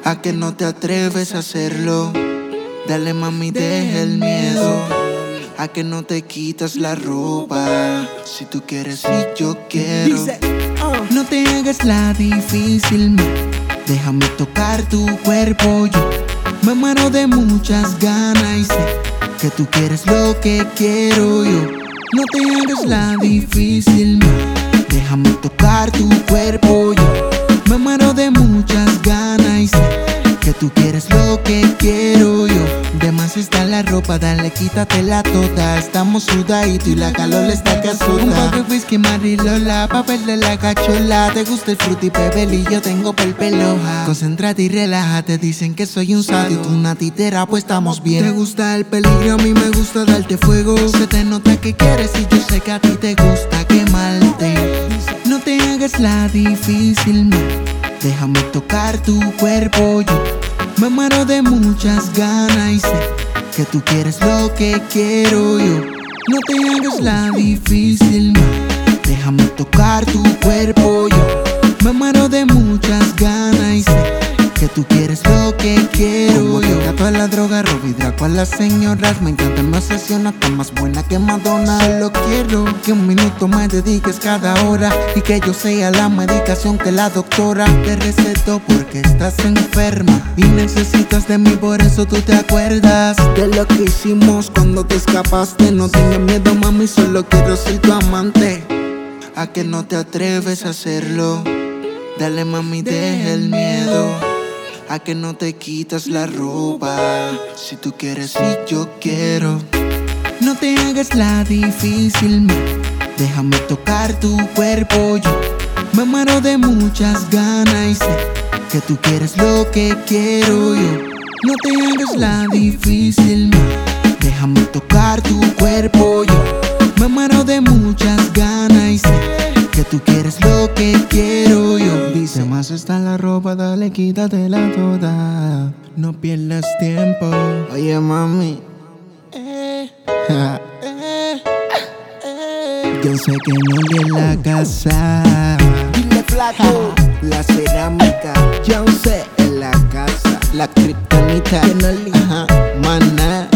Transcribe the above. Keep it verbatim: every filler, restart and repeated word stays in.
¿A que no te atreves a hacerlo? Dale mami, deja el miedo. ¿A que no te quitas la ropa? Si tú quieres y yo quiero. No te hagas la difícil, ma. Déjame tocar tu cuerpo. Yo me muero de muchas ganas y sé que tú quieres lo que quiero yo. No te hagas la difícil, ma. Déjame tocar tu cuerpo. Yo me muero de muchas ganas y sé que tú quieres lo que quiero yo. De más está la ropa, dale, quítatela toda. Estamos sudaditos y la calor le está que asusta. Un poco de whisky, marilola, papel de la cachola. Te gusta el fruity pebble y yo tengo pelpeloja. Concéntrate y relájate, dicen que soy un sádico, tú una titera, pues estamos bien. Te gusta el peligro, a mí me gusta darte fuego. Se te nota que quieres y yo sé que a ti te gusta quemarte. No te hagas la difícil, ma. Déjame tocar tu cuerpo, yo me muero de muchas ganas y sé que tú quieres lo que quiero yo. No te hagas la difícil, ma. Déjame tocar tu cuerpo, yo me muero de muchas ganas y sé que tú quieres lo que quiero yo. Como te encanta la droga, Robidra con las señoras. Me encanta, me obsesiona, está más buena que Madonna. Solo quiero que un minuto me dediques cada hora y que yo sea la medicación que la doctora te recetó porque estás enferma y necesitas de mí, por eso tú te acuerdas de lo que hicimos cuando te escapaste. No tengas miedo, mami, solo quiero ser tu amante. ¿A que no te atreves a hacerlo? Dale mami, deja el miedo. ¿A que no te quitas la ropa? Si tú quieres y yo quiero. No te hagas la difícil, ma. Déjame tocar tu cuerpo, yo me muero de muchas ganas y sé que tú quieres lo que quiero yo. No te hagas la difícil, ma. Déjame tocar tu cuerpo, yo me muero de muchas ganas y sé que tú quieres lo que quiero yo. Dice más está la ropa, dale, quítatela toda. No pierdas tiempo. Oye mami, eh, eh, eh, eh. Yo sé que no vi en la casa. Dile flaco, la cerámica. Yo sé en la casa. La kriptonita, ajá, maná.